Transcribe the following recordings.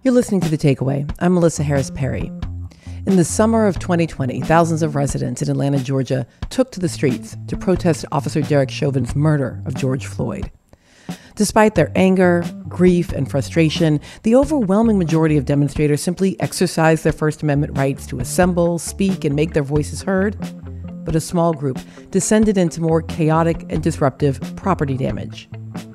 You're listening to The Takeaway. I'm Melissa Harris Perry. In the summer of 2020, thousands of residents in Atlanta, Georgia, took to the streets to protest Officer Derek Chauvin's murder of George Floyd. Despite their anger, grief, and frustration, the overwhelming majority of demonstrators simply exercised their First Amendment rights to assemble, speak, and make their voices heard. But a small group descended into more chaotic and disruptive property damage.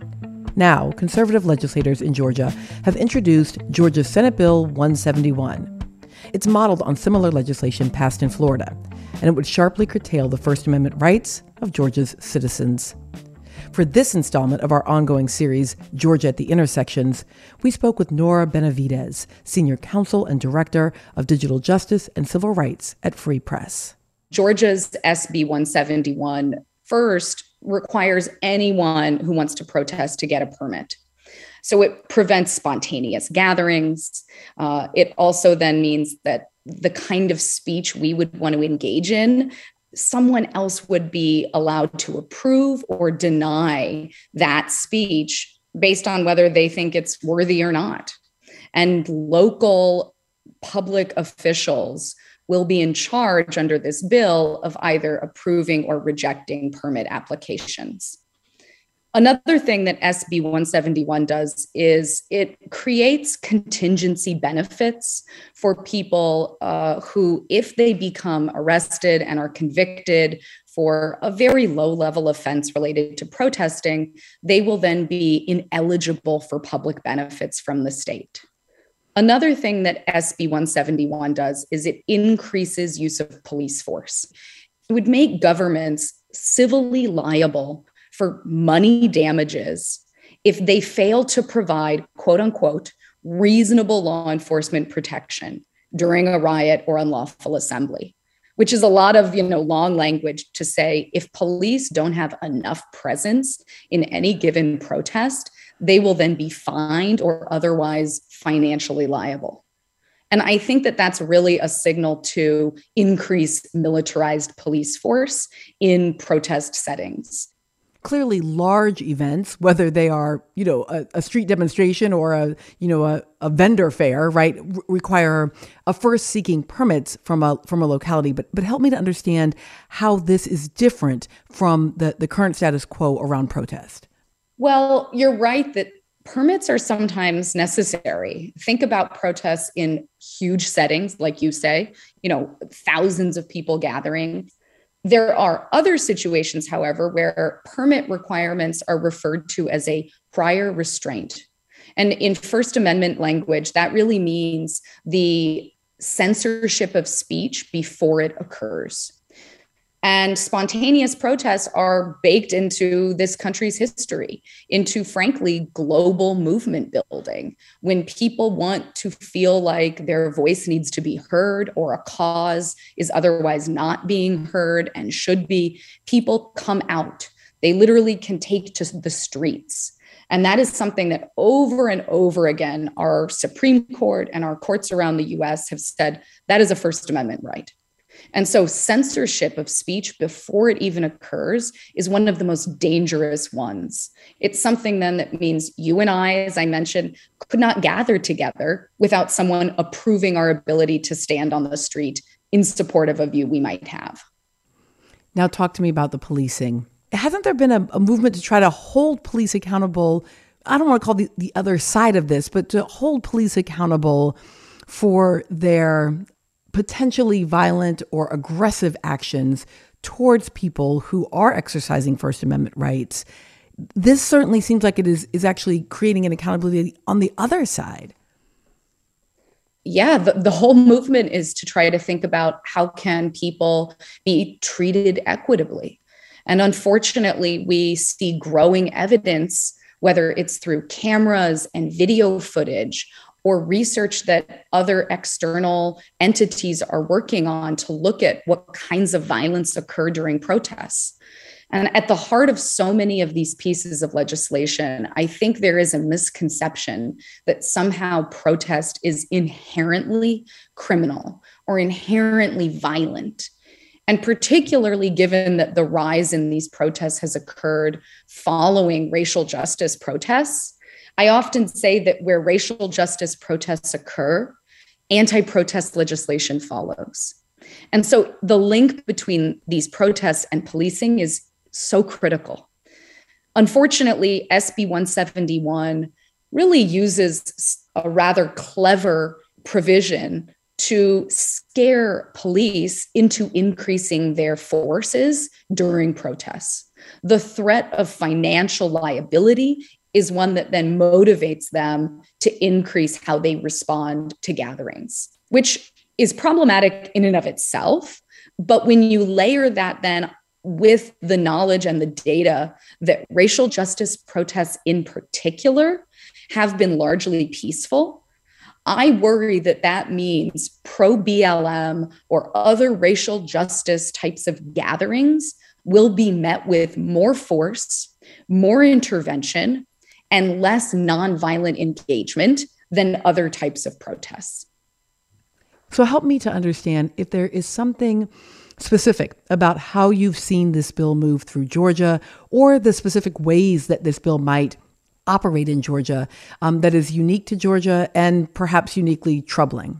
Now, conservative legislators in Georgia have introduced Georgia's Senate Bill 171. It's modeled on similar legislation passed in Florida, and it would sharply curtail the First Amendment rights of Georgia's citizens. For this installment of our ongoing series, Georgia at the Intersections, we spoke with Nora Benavidez, Senior Counsel and Director of Digital Justice and Civil Rights at Free Press. Georgia's SB 171 first requires anyone who wants to protest to get a permit. So it prevents spontaneous gatherings. It also then means that the kind of speech we would want to engage in, someone else would be allowed to approve or deny that speech based on whether they think it's worthy or not. And local public officials will be in charge under this bill of either approving or rejecting permit applications. Another thing that SB 171 does is it creates contingency benefits for people who, if they become arrested and are convicted for a very low-level offense related to protesting, they will then be ineligible for public benefits from the state. Another thing that SB 171 does is it increases use of police force. It would make governments civilly liable for money damages if they fail to provide, quote unquote, reasonable law enforcement protection during a riot or unlawful assembly, which is a lot of, long language to say if police don't have enough presence in any given protest, they will then be fined or otherwise financially liable. And I think that that's really a signal to increase militarized police force in protest settings. Clearly, large events, whether they are, a street demonstration or a vendor fair, right, require a first seeking permits from a locality. But help me to understand how this is different from the current status quo around protest. Well, you're right that permits are sometimes necessary. Think about protests in huge settings, like you say, thousands of people gathering. There are other situations, however, where permit requirements are referred to as a prior restraint. And in First Amendment language, that really means the censorship of speech before it occurs. And spontaneous protests are baked into this country's history, into, frankly, global movement building. When people want to feel like their voice needs to be heard or a cause is otherwise not being heard and should be, people come out. They literally can take to the streets. And that is something that over and over again, our Supreme Court and our courts around the US have said that is a First Amendment right. And so censorship of speech before it even occurs is one of the most dangerous ones. It's something then that means you and I, as I mentioned, could not gather together without someone approving our ability to stand on the street in support of a view we might have. Now talk to me about the policing. Hasn't there been a movement to try to hold police accountable? I don't want to call the other side of this, but to hold police accountable for their potentially violent or aggressive actions towards people who are exercising First Amendment rights. This certainly seems like it is actually creating an accountability on the other side. Yeah, the whole movement is to try to think about how can people be treated equitably. And unfortunately, we see growing evidence, whether it's through cameras and video footage or research that other external entities are working on to look at what kinds of violence occur during protests. And at the heart of so many of these pieces of legislation, I think there is a misconception that somehow protest is inherently criminal or inherently violent. And particularly given that the rise in these protests has occurred following racial justice protests, I often say that where racial justice protests occur, anti-protest legislation follows. And so the link between these protests and policing is so critical. Unfortunately, SB 171 really uses a rather clever provision to scare police into increasing their forces during protests. The threat of financial liability is one that then motivates them to increase how they respond to gatherings, which is problematic in and of itself. But when you layer that then with the knowledge and the data that racial justice protests in particular have been largely peaceful, I worry that that means pro-BLM or other racial justice types of gatherings will be met with more force, more intervention, and less nonviolent engagement than other types of protests. So help me to understand if there is something specific about how you've seen this bill move through Georgia, or the specific ways that this bill might operate in Georgia that is unique to Georgia and perhaps uniquely troubling.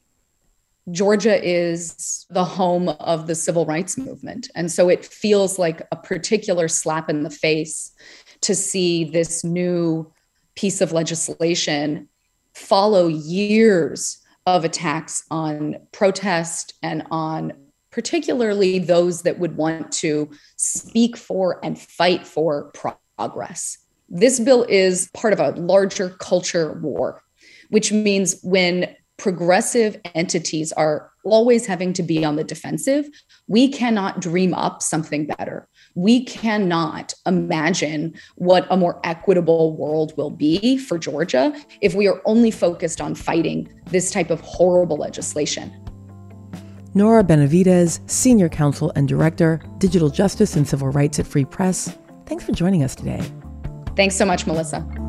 Georgia is the home of the civil rights movement. And so it feels like a particular slap in the face to see this new piece of legislation follow years of attacks on protest and on particularly those that would want to speak for and fight for progress. This bill is part of a larger culture war, which means when progressive entities are always having to be on the defensive, we cannot dream up something better. We cannot imagine what a more equitable world will be for Georgia if we are only focused on fighting this type of horrible legislation. Nora Benavides, Senior Counsel and Director, Digital Justice and Civil Rights at Free Press. Thanks for joining us today. Thanks so much, Melissa.